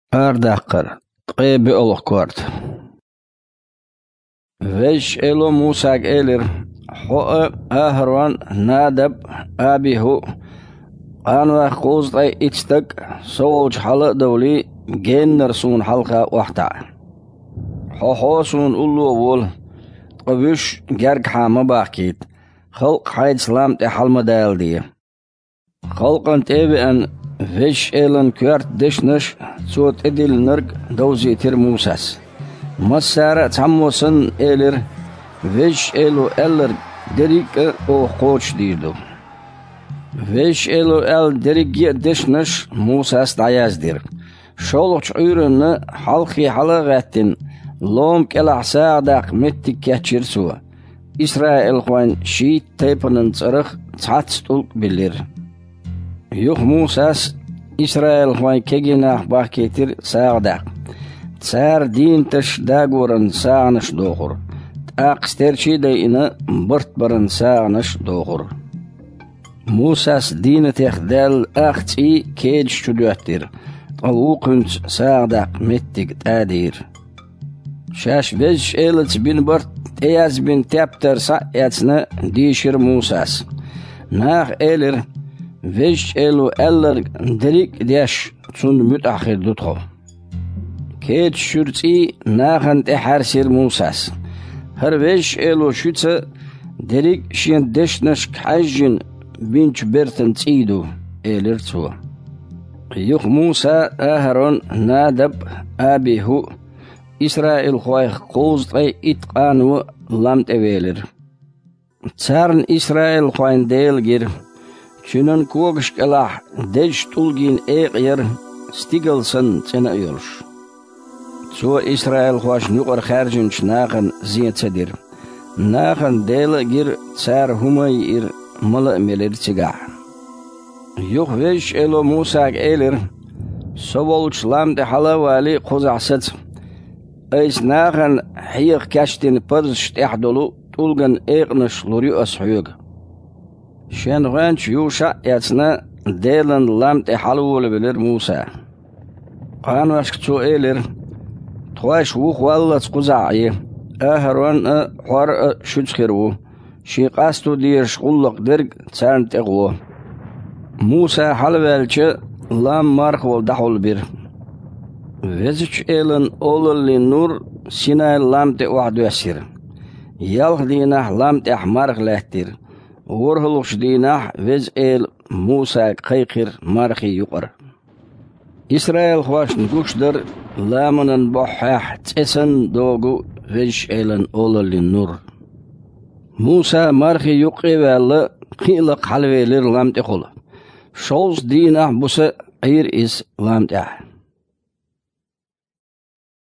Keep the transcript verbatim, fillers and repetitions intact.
أردقر قيب ألقورت وش إلو موسى إلر حو أهرون نادب أبيه قانوا قوزطي إتستك سولج حلق دولي جنر سون حلقة وحتا حو حوسون أولو وول قبش جرق حامة باكيت خلق حيد سلام تحل مدال دي خلقن تيبئن وش إلن كورت دشنش صوت إدل نرق دوزي تر موساس مسارة تعموسن إلر وش إلو إلر دريك أو قوش ديدو وش إلو إل دريك دشنش موساس دعياز دير شولوش عيرن حلقي حلقاتن لوم كلا ساعداق متك كاتشير سوا إسرائيل خوان شيت تيبنن صرخ تعتستولك بلير يوخ موساس إسرائيل خوان كيجيناح باكيتر ساعداق تسار دين تش داغورن ساعنش دوغر تاقسترشي دينا برت برن ساعنش دوغر موساس دين تخدال اختي كيج شدواتر طلوقنت ساعداق متك تادير شاش بيج إيلت بين برت اياز بين تابتر ساعتنا ديشر موساس ناخ إيلر ويش إلو ألر دريك ديش تون متأخر دوتخو كيت شرطي ناخن تحرسير موساس هر ويش إلو شوتس دريك شين دشنش كحجن بينش برتن تيدو إلر تو يوخ موسى أهرون نادب أبيه إسرائيل خوايخ قوزطي إتقانو لامت أويلر تسارن إسرائيل خواين ديل جير شنن كوغش كلاح دج تولجين ايغير ستيغلسن تنا يورش سو إسرائيل خواش نقر خارجن شناخن زين تدير ناخن ديل جير تسار همي إر ملأ ملير تيغا يوخ ويش إلو موسى إيلر سوولش لام دي حلا والي قوزع ست ايس ناخن حيق كاشتين برش تحدلو تولغن ايغنش لوريو أسحيوغ شان غانش يوشع ياتنا ديلن لام تحلول بلر موسى قانو اشكتو إيلر تواش ووخ والله تقزعي أهرون حوار شتخيرو شي قاستو دير شغلق درق تسان تغوه موسى حلوالش لام مارخ والدحول بير وزش إيلن أولل لنور سيناي لام تقوعدو يسير يالخ ديناح لام تحمارخ لهتير ورهلوش ديناح وز إيل موسى قيقر مارخي يقر إسرائيل خواش نقوش در لامنن بحاح تسن دوغو وش إيلن أولل لنور موسى مارخي يقي والله قيلق حلويلر لام تقول شوز ديناح بوسى عير إس لام تح